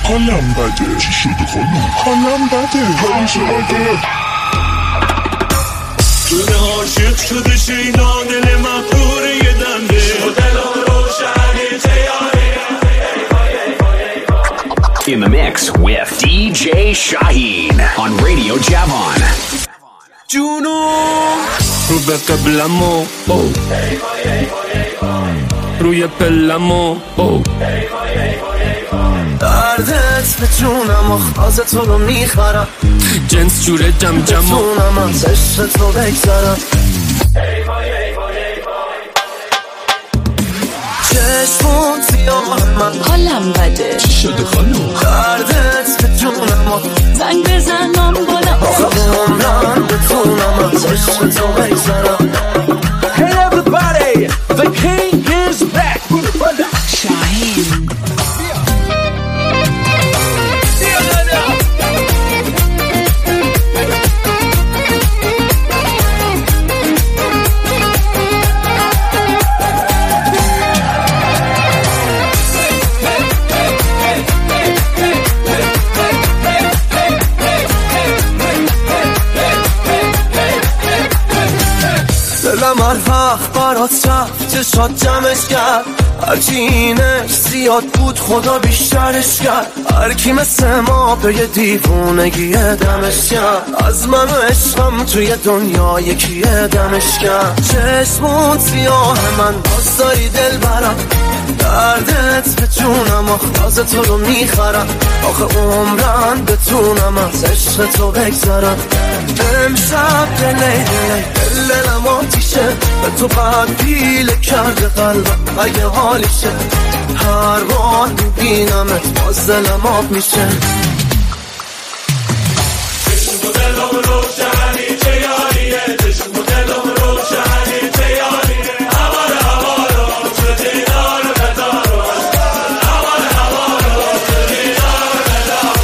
حالم بده. چی شده خانم؟ حالم بده. همیشه بده. دل عاشق شده شیدا، دل مغرور یه دنده، دلم روشنی تیاره. In the mix with DJ Shaheen on Radio Javon. جنون رو به قبلمو روی پلمو دردت به جونم و خواز تو رو میخورم، جنس جوره جم جمو بتونم از عشق تو بگذارم. چشمون سیاه من حالم بده. چی شده خانم؟ دردت به جونم و زنگ بزنم بلند آخه عمرم بتونم از عشق تو بگذارم. Hey everybody, the king is back. شاهین دلم هر وقت برات رفت چشات جمعش کرد، هرچی اینش زیاد بود خدا بیشترش کرد. هر کی مثل ما به یه دیوونگی دمش کرد، از من و عشقم توی دنیا یکی دمش کرد. چشمون سیاه من باز داری دل برم، دردت به جونم و خواز تو رو میخرم. آخه عمرم بتونم از عشق تو بگذارم. امشب دلم آتیشه، به تو بعد پیله کرده قلبم اگه حالیشه. هر بار میبینمت باز دلم آب میشه. چشم و دلم روشنی تیاریه، چشم و دلم روشنی تیاریه. هوار هوارو چه دیدار بدارو، هوار هوارو چه دیدار بدارو.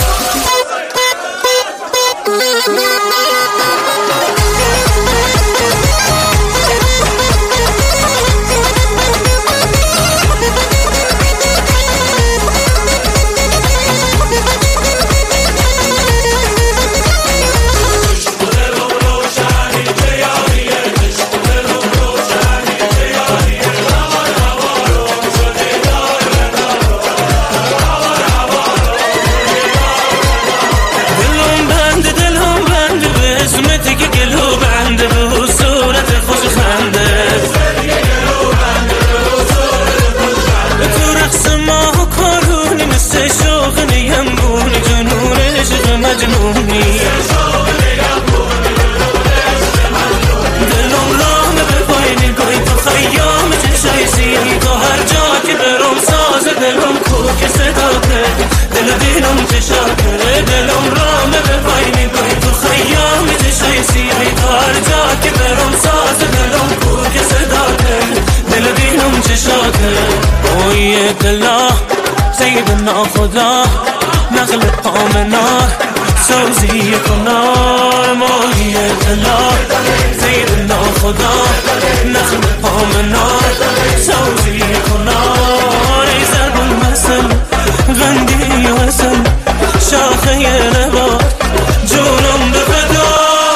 سیدنا خدا نقل پامنار سوزی کنار ماهی دلا. سیدنا خدا نقل پامنار سوزی کنار. ای ضرب المثل غندی وصل شاخه نبات جونم بفدا.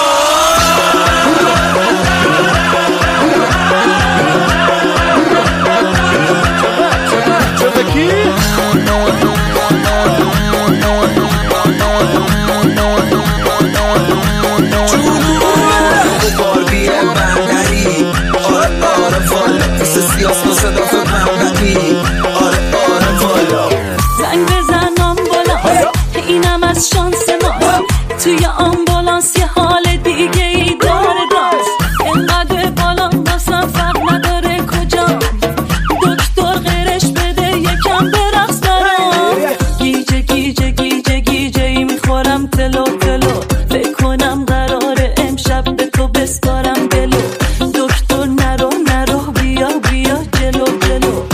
زنگ بزنم بلند اینم از شانس ماست، توی آمبولانس یه حال دیگه ای داره داشت. اینقدر بالام باسم فرق نداره کجا، دکتر غیرش بده یکم برقص برام. گیجه گیجه گیجه گیجه ای میخورم تلو تلو، فکر کنم قراره امشب به تو بسپارم دلو. دکتر نرو نرو بیا بیا جلو جلو.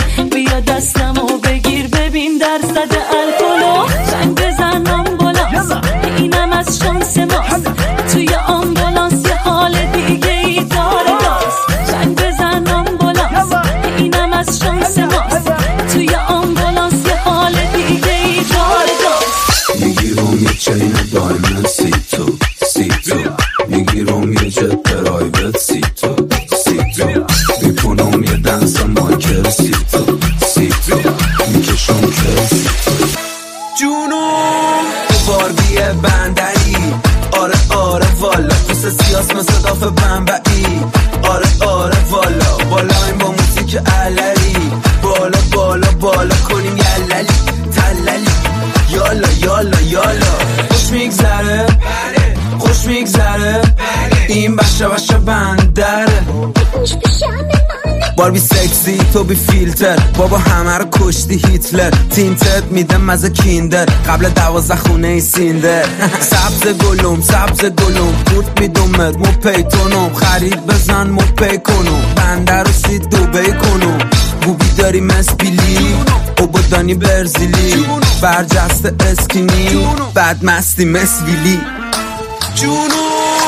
تللی تللی یالا یالا یالا خوش میگذره خوش میگذره این بشه بندره باربی سکسی تو بی فیلتر بابا همه رو کشتی هیتلر تینتت میده مزه کیندر قبل 12 خونه ای سیندر سبز گلوم پورت میدومت مو پیتونم خرید بزن مو پی کنم بنده رو سید دوبی کنم بوبی داری مسپیلی او بودانی برزیلی برجسته اسکینی بعد مستی مسویلی جونو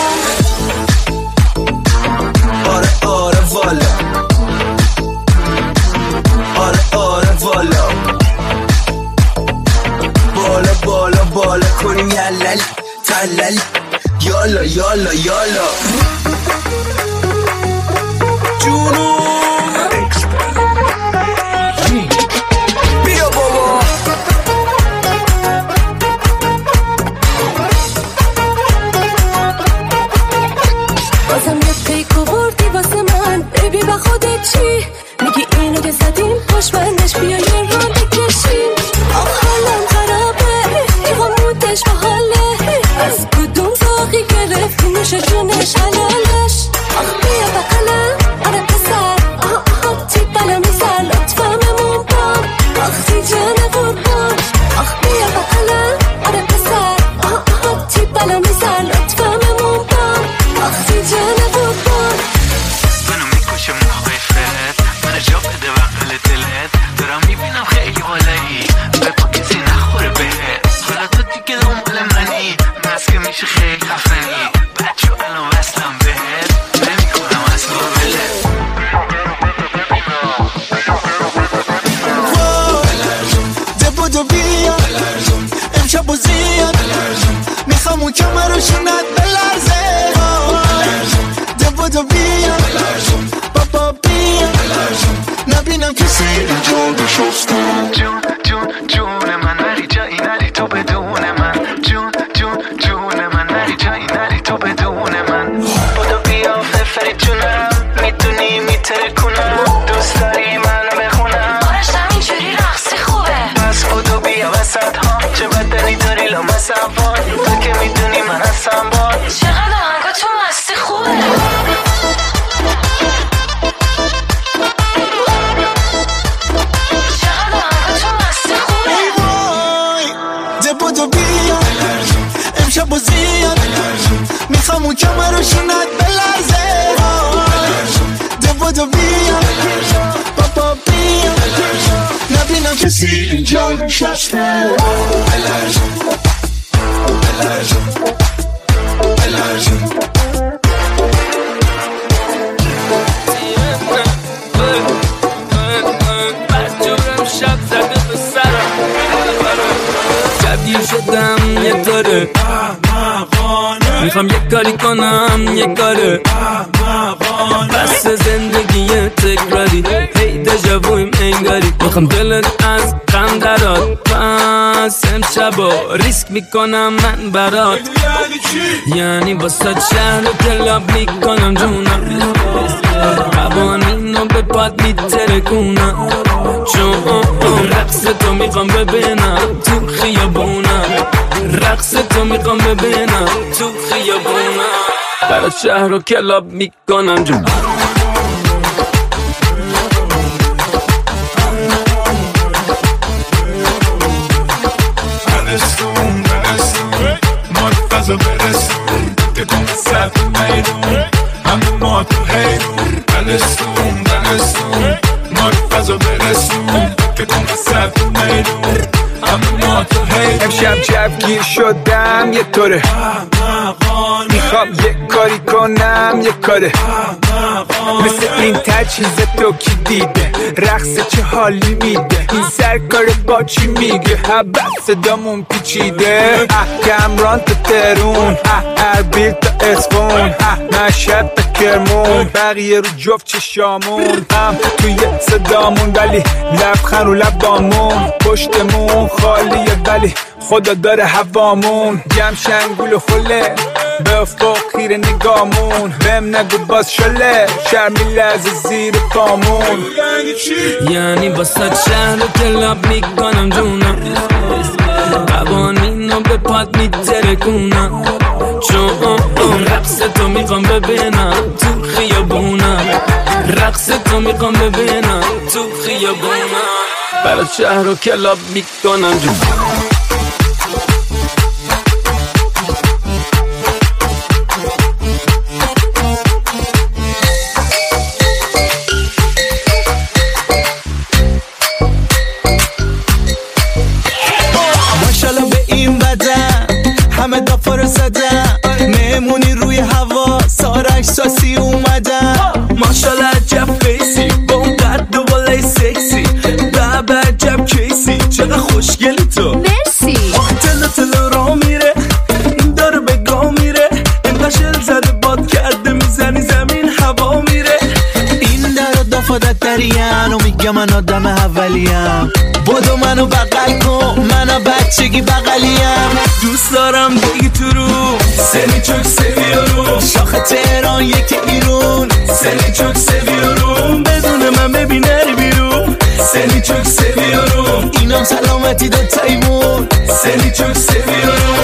آره آره والا آره آره والا بالا بالا بالا کنیم یللی تللی یالا یالا یالا جونو بیا بابا بازم یه پیکو بردی واسه من بیبی با خودت چی میگی اینو که زدیم پشمندش بیا یه راه بکشیم آخ حالم خرابه ایقا مودش با حاله از کدوم زاقی گرفتی میشه جونش حلالش آخ بیا بقلم آره پسر آها آها تی بلا میزر لطفا ممون بام آخ تی جان قربان آخ بیا بقلم آره پسر آها آها تی بلا میزر لطفا ممون بام آخ تی جان قربان منو میکشه موقفت منو جا بده بقل دلت دارم میبینم خیلی حالایی به پا کسی نخوره بهت حالا تو دیگه دنبال منی مسکه میشه خیلی خفنی بچه الان وصلم بهت نمیکنم از قابلت دبودو بیا امشب و زیاد میخوام اون کمر رو شونت بلرزه دبودو بیا بابا بیا نبینم کسی اینجا نشسته جون من نری جایی نری تو بدون من جون من نری جایی نری تو بدون من بودو بیا فرفری جونم میتونی میتره کنم دوست داری منو بخونم آرشتم اینجوری رقصی خوبه پس بودو بیا وسط ها چه بدنی داری لامصب وای تو که میدونی من هستم بای چقدر آهنگا تو مستی خوبه دبودو بیا امشب و زیاد میخوام اون کمر رو شونت بلرزه دبودو بیا بابا بیا نبینم کسی اینجا نشسته شدم یه طوره میخوام یه کاری کنم یه کاره بس زندگی تکراری هی دژاویم انگاری میخوام دلت از غم درات پس امشبا ریسک میکنم من برات یعنی واسه شهر و کلاب میکنم جونم قوانینو به پاد میترکونم چون رقص تو میخوام ببینم تو خیابونم رقص تو میخوام ببینم تو خیابونم برای شهر و کلاب میکنم جون برسون برسون که کن سب میرون همه ما تو حیرون برسون فضا برسون که کن سب میرون همه ما تو حیرون امشب جوگیر شدم یه طوره میخوام یه کاری کنم یه کاره مثل این تجهیز تو کی دیده رقص چه حالی میده این سرکار با چی میگه حبت صدامون پیچیده کمران تا ترون اربیل تا اسفون مشهد تا کرمون بقیه رو جفت چشامون هم توی صدامون ولی لبخند رو لبامون پشتمون خالیه ولی خدا داره هوامون جمع شنگول و خله به افق خیره نگامون بهم نگو باز شله شرمی لحظه زیر پامون یعنی واسه شهر رو کلاب میکنم جونم قوانین رو به پاد میترکونم چون رقص تو میخوام ببینم تو خیابونم رقص تو میخوام ببینم تو خیابونم برای شهر رو کلاب میکنم جونم همه دافار زدن مهمونی روی هوا سارک ساسی اومدن ماشالله عجب فیسی با اون قد و بالای سکسی بابا عجب کیسی چقدر خوشگلی تو مرسی تلو را میره این داره به گاه میره این قشل زده باد کرده میزنی زمین هوا میره این در و دافادت درین و میگه من آدم اولیم بدو منو بغل کن منو بچگی بغلیم دوست دارم بگی تو رو سنی چوک سویارو شاخ تهران یکی ایرون سنی چوک سویارو بدون من ببین نری بیرون سنی چوک سویارو اینم سلامتی دو تایمون سنی چوک سویارو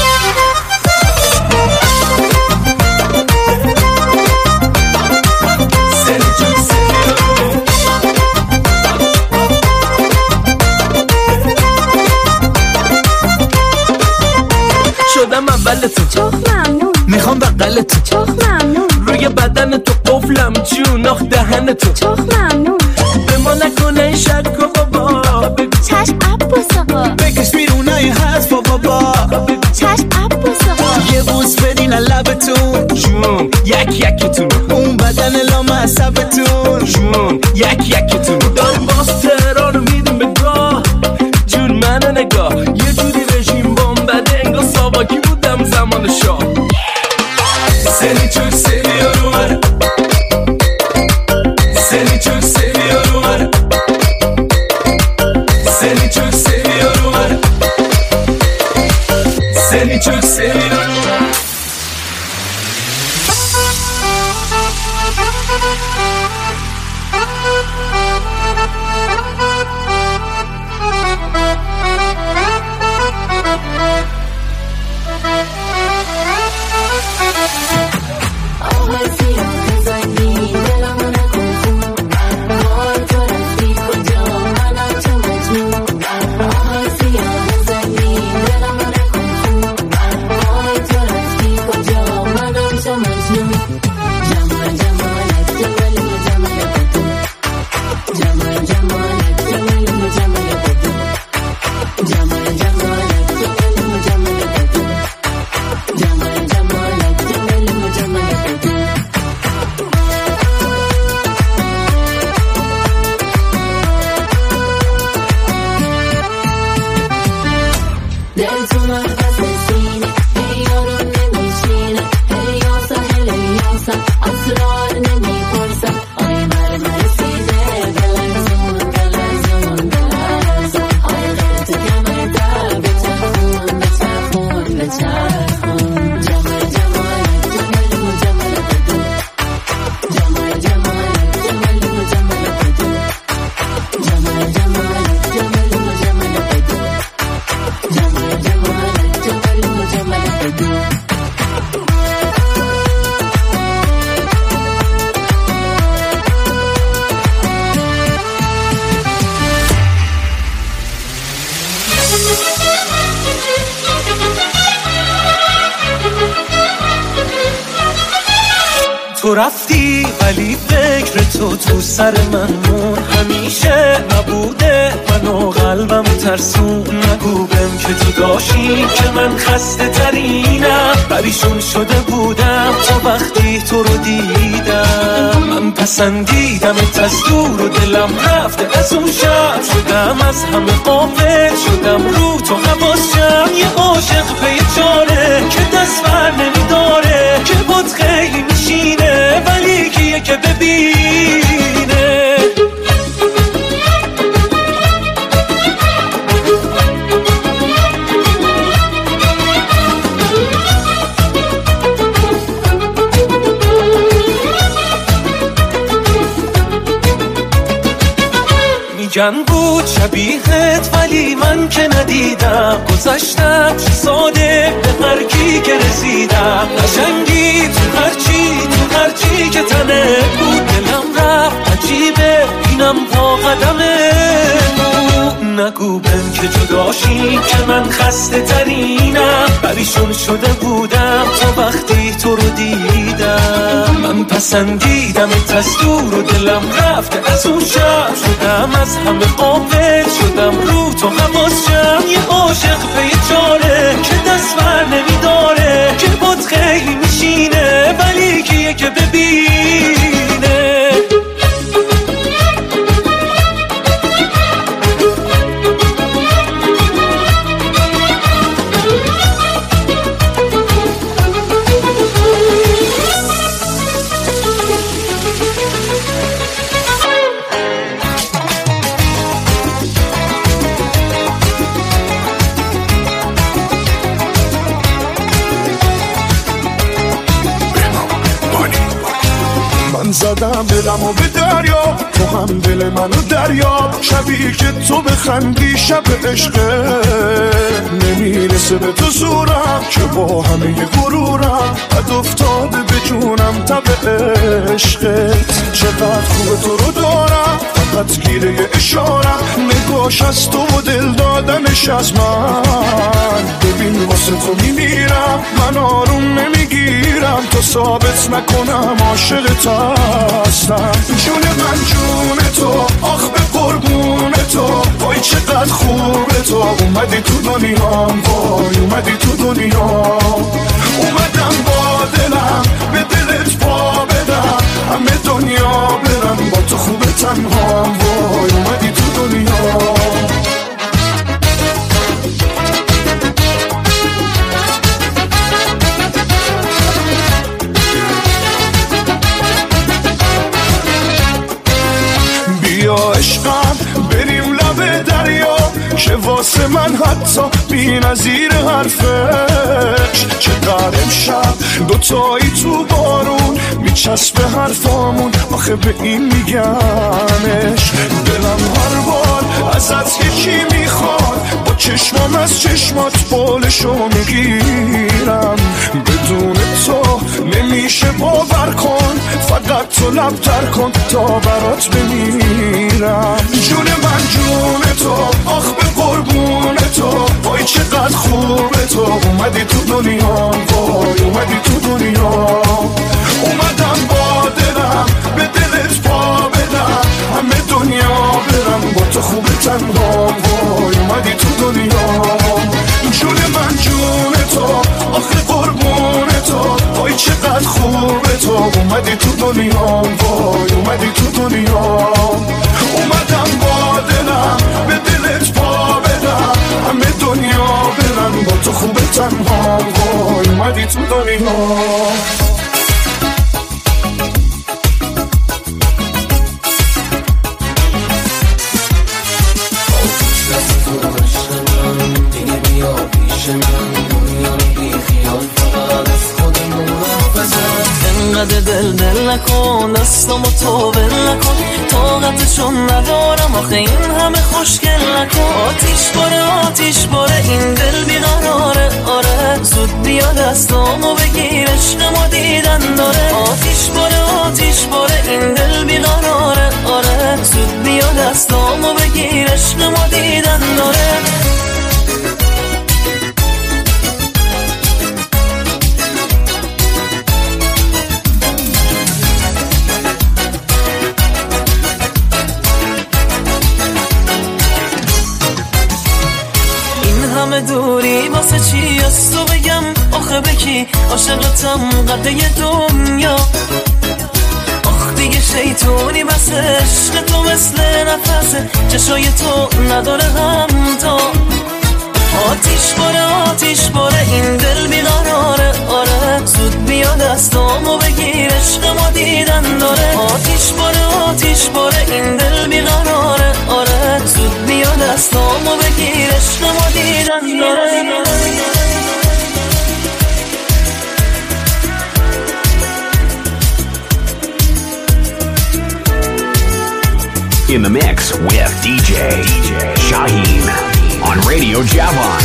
شدم اول تو چخ ممنون میخوام بغل تو چخ ممنون روی بدن تو قفلم جون آخ دهن تو چخ ممنون به ما نکنه این شک و بابا چشم عباس آقا بکش بیرونای حرف بابا چشم عباس آقا یه بوس بدین لبتون جون یکیتون اون بدن لامصبتون جون یکیتون داریم باز تهران رو میدیم به گاه جون منو نگاه یه جوری رژیم بده انگار ساواکی بودم زمان شاه سنی چوک سویارو سنی چوک سویارو سنی چوک سویارو سنی چوک سویارو تو رفتی ولی فکر تو سر من مون همیشه نبوده منو قلبم ترسون نگو بهم که تو داشتی که من خسته ترینم پریشون شده بودم تا وقتی تو رو دیدم من پسندیدمت از دور و دلم رفته از اون شب شدم از همه غافل شدم رو تو حواسم یه عاشق پی چاره که دست بر نمیداره که بود خیلی میشینه ولی کیه که ببینه میگن بود شبیهت ولی من که ندیدم، گذشتم 3 ساله به هرکی که رسیدم، قشنگی تو هرچی که تنه بود، دلم رفت عجیبه اینم پا قدمه بود. نگو بهم که جداشیم که من خسته ترینم، پریشون شده بودم تا وقتی تو رو دیدم، من پسندیدم از دور و دلم رفته از اون شب، شدم از همه قافل شدم رو تو حواسم، یه عاشق به چاره که دست بر نمیداره، که بود خیلی میشینه ولی کیه که ببینه. زدم دلمو به دریا، تو هم دل منو دریا، شبیه که تو بخندی شب عشقه، نمیرسه به تو زورم که با همه غرورم، بد افتاده به جونم تب عشقت، چقدر خوبه تو رو دارم فقط گیره اشارم، نگاش از تو و دل دادنش از من، ببین واسه تو میمیرم من آروم نمیگیرم، تو ثابت نکنم عاشقت هستم، جون من جون تو، آخ به قربون تو، وای چقدر خوبه تو، اومدی تو دنیام، وای اومدی تو دنیا، اومدم با دلم به دلت پا بدم، همه دنیا برم با تو خوبه تنهام، وای اومدی تو دنیا. بیا عشقم بریم لب دریا، که واسه من حتی بی نظیر حرفش، چقدر امشب دوتایی تو بارون میچسبه حرفامون، آخه به این میگمش، دلم هر بار ازت یکی میخواد، با چشمام از چشمات بالشو میگیرم، بدون تو نمیشه باور کن، فقط تو لبتر کن تا برات بمیرم، جون من جون تو، آخ به قربون تو، وای چقدر خوبه تو، اومدی تو دنیا، وای اومدی تو دنیا، اومدم با دلم به دلت پا بدم، همه دنیا برم با تو خوبه تنها، وای اومدی تو دنیا، جون من جون تو، آخه قربون تو، وای چقدر خوبه تو، اومدی تو دنیا، وای اومدی تو دنیا، اومدم با دلم به دلت پا بدم، همه دنیا برم با تو خوبه تنها، وای اومدی تو دنیا. انقدر دل نکن، دستامو تو بل نکن، طاقتشون ندارم آخه این همه خوشگل نکن، آتیش باره این دل بیقراره، آره زود بیا دستامو بگیر عشقمو دیدن داره، آتیش باره این دل بیقراره، آره زود بیا دستامو بگیر عشقمو دیدن داره. همه دوری واسه چی از تو بگم، آخه بکی عاشقتم قده دنیا، آخ دیگه شیطونی بس عشق تو مثل نفسه، چشای تو نداره همتا، آتیش باره این دل بیقراره، آره زود بیا دستامو بگیر عشقمو دیدن داره، آتیش باره این دل بیقراره، آره زود بیا دستامو بگیر عشقمو دیدن داره. in the mix with DJ Shaheen on Radio Javan.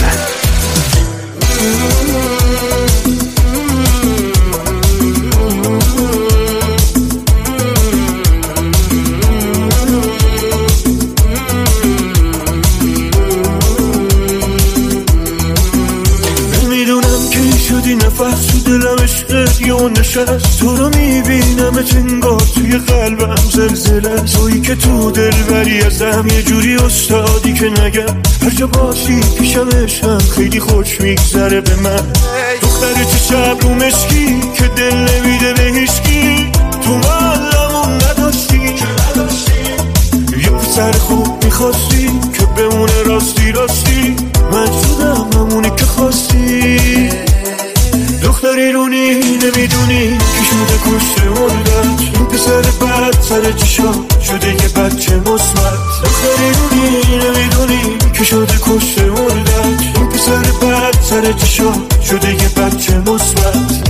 نفس تو دلم عشقت یا نشست تو رو میبینم انگار توی قلبم زلزله تویی که تو دل بری ازم یه جوری استادی که نگم هر جا باشی پیشم عشقم خیلی خوش میگذره به من دختر چه شب رو مشکی که دل نمیده به هیچکی تو معلمون نداشتی یه پسر خوب میخواستی که بمونه راستی راستی من شدم همونی که خواستی دختری رونی نمیدونی که شده کشته مردت این پسر بد سر چشا شده یه بچه مثبت دختری رونی نمیدونی که شده کشته مردت این پسر بد سر چشا شده یه بچه مثبت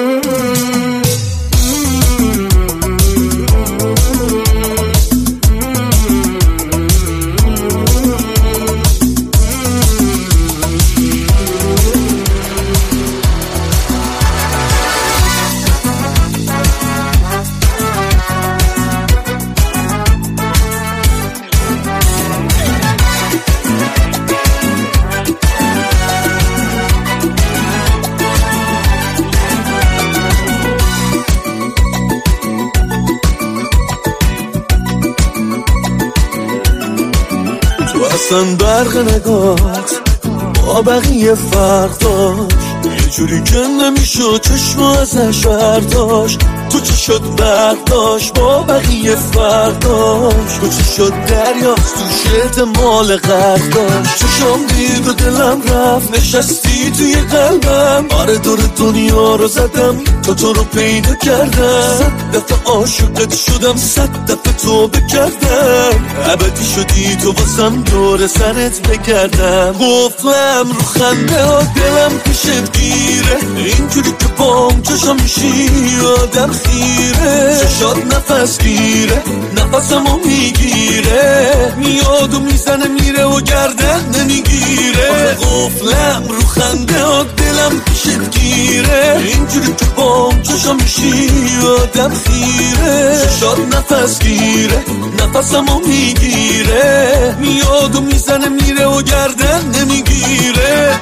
اصلا برق نگات با بقیه فرق داشت یه جوری که نمیشد چشم ازش برداشت تو چه شد برق داشت با بقیه فرق داشت تو چه شد دریاست تو شد مال غرق داشت چشم دید و دلم رفت نشستی توی قلبم آره دور دنیا رو زدم تو رو پیدا کردم 100 دفعه عاشقت شدم 100 دفعه توبه کردم ابدی شدی تو واسم دور سرت بگردم قفلم رو خنده ها دلم پیشت گیره اینجوری که بام چشم میشی آدم خیره چشات نفس گیره نفسمو میگیره میاد و میزنه میره و گردن نمیگیره قفلم رو خنده ها دلم پیشت گیره اینجوری که بام چشم میشی آدم خیره چشات نفس گیره نفسمو میگیره میاد و میزنه میره و گردن نمیگیره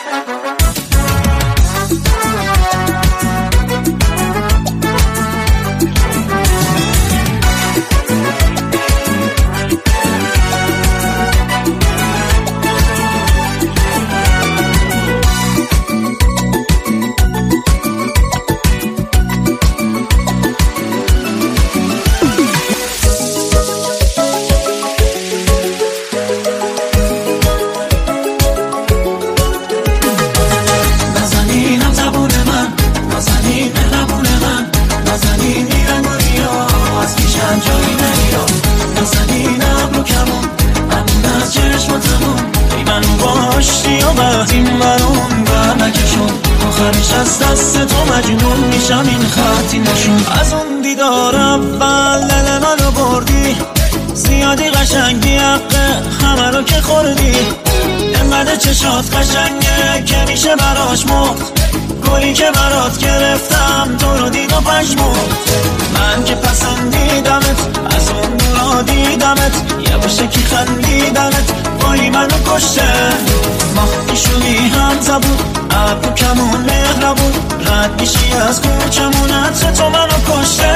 از دست تو مجنون میشم این خطی نشون از اون دیدار اول دل منو بردی زیادی قشنگی حقه همه رو که خوردی انقدر چشات قشنگه که میشه براش مرد گلی که برات گرفتم تو رو دید و پشمرد من که پسندیدمت از اون دورا دیدمت یه باشه که خندیدمت وای منو کشته ماه شدی هم زبون ابرو کمون مهربون رد میشی از کوچمون عطر تو منو کشته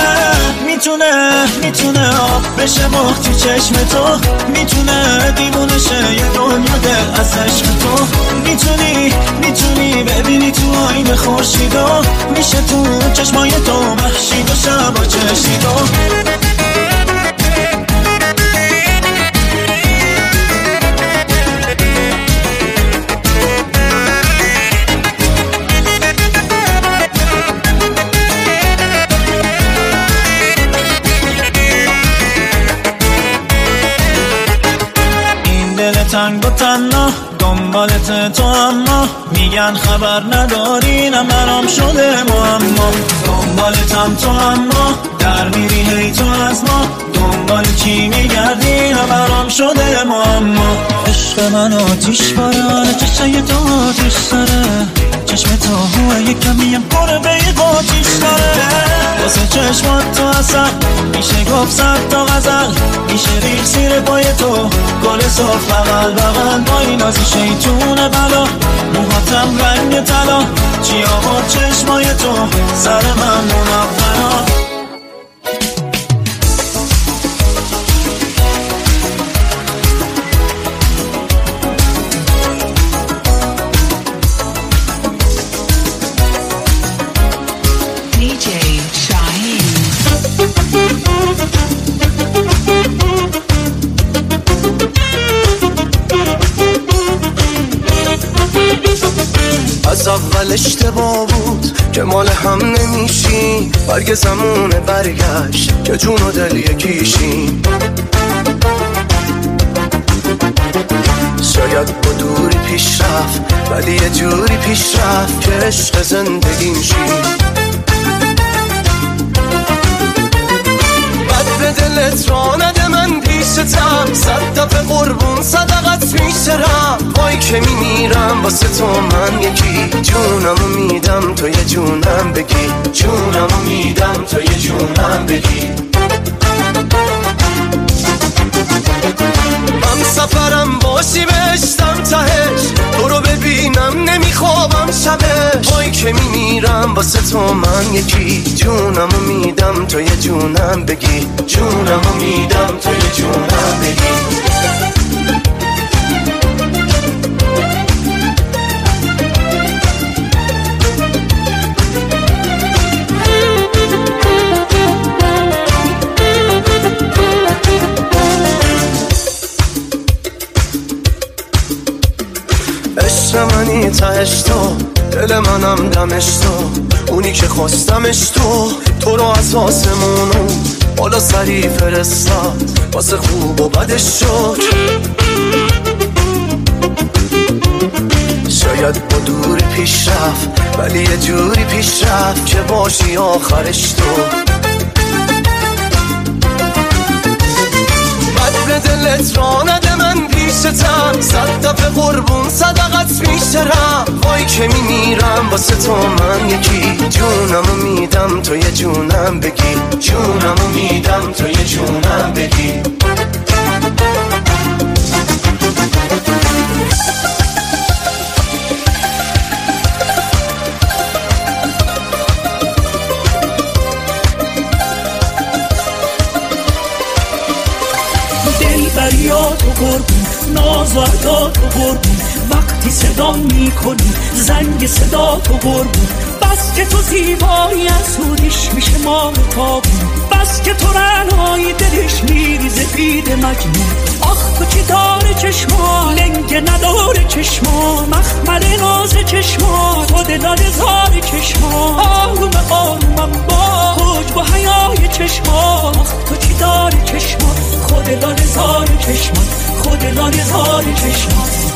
میتونه آب بشه مخ تو چشم تو میتونه دیوونه شه یه دنیا دل از عشق تو میتونی ببینی تو آینه خورشیدو میشه تو چشمای تو محشید و شبا چشیدو تنگ و تنها دنبالت تو، اما میگن خبر نداری نه منم شده معما. دنبالتم تو اما در میری هی تو از ما، دنبال کی میگردی نه برام شده معما. عشق من آتیش باره، چشای تو آتیش داره، چشم تو هوه یک کمیم پره به یک آتیش داره. واسه چشمات تو اصل میشه گفت صد تا غزل، میشه ریخ زیر پای تو گل صاف بغل بغل با این نازی شیطون بلا. موهاتم رنگ طلا، چی آورد چشمای تو سر من منقلا. از اول اشتباه بود که مال هم نمیشیم، برگ زمونه برگشت که جون و دل یکیشیم. شاید با دوری پیش رفت ولی یه جوری پیش رفت که عشق زندگی میشیم. بد به دلت را نده من پیشتم، صد دفعه قربون صدقت میشرم. وای که میمیرم واسه تو من یکی، جونمو میدم تو یه جونم بگی، جونمو میدم تو یه جونم بگی. من سفرم باشی بهشتم تهش، تو رو ببینم نمیخوابم شبش. وای که میمیرم واسه تو من یکی، جونمو میدم تو یه جونم بگی، جونمو میدم تو یه جونم بگی. عشق منی تهش تو، دل منم دمش تو، اونی که خواستمش تو رو از آسمونو بالا سری فرستاد، واسه خوب و بدش شد. شاید با دوری پیش رفت ولی یه جوری پیش رفت که باشی آخرش تو. بد به دلت را نده من پیشتم، صد دفعه قربون صدقت میشرم. وای که میمیرم واسه تو من یکی، جونمو میدم تو یه جونم بگی، جونمو میدم تو یه جونم بگی. دلبریات و قربون، ناز و عدات و قربون، وقتی صدا میکنی زنگ صدا تو قربون. بس که تو زیبایی از سودش میشه ما رو تابون، بس که تو رنهای دلش میریزه بید مجنون. آخ تو چی داره چشما لنگ نداره چشما، مخمل ناز چشما خود داده زار چشما. آروم آرومم با خوش با حیای چشما، آخ تو چی داره چشما خود داده زار چشما، خود داده زار چشما.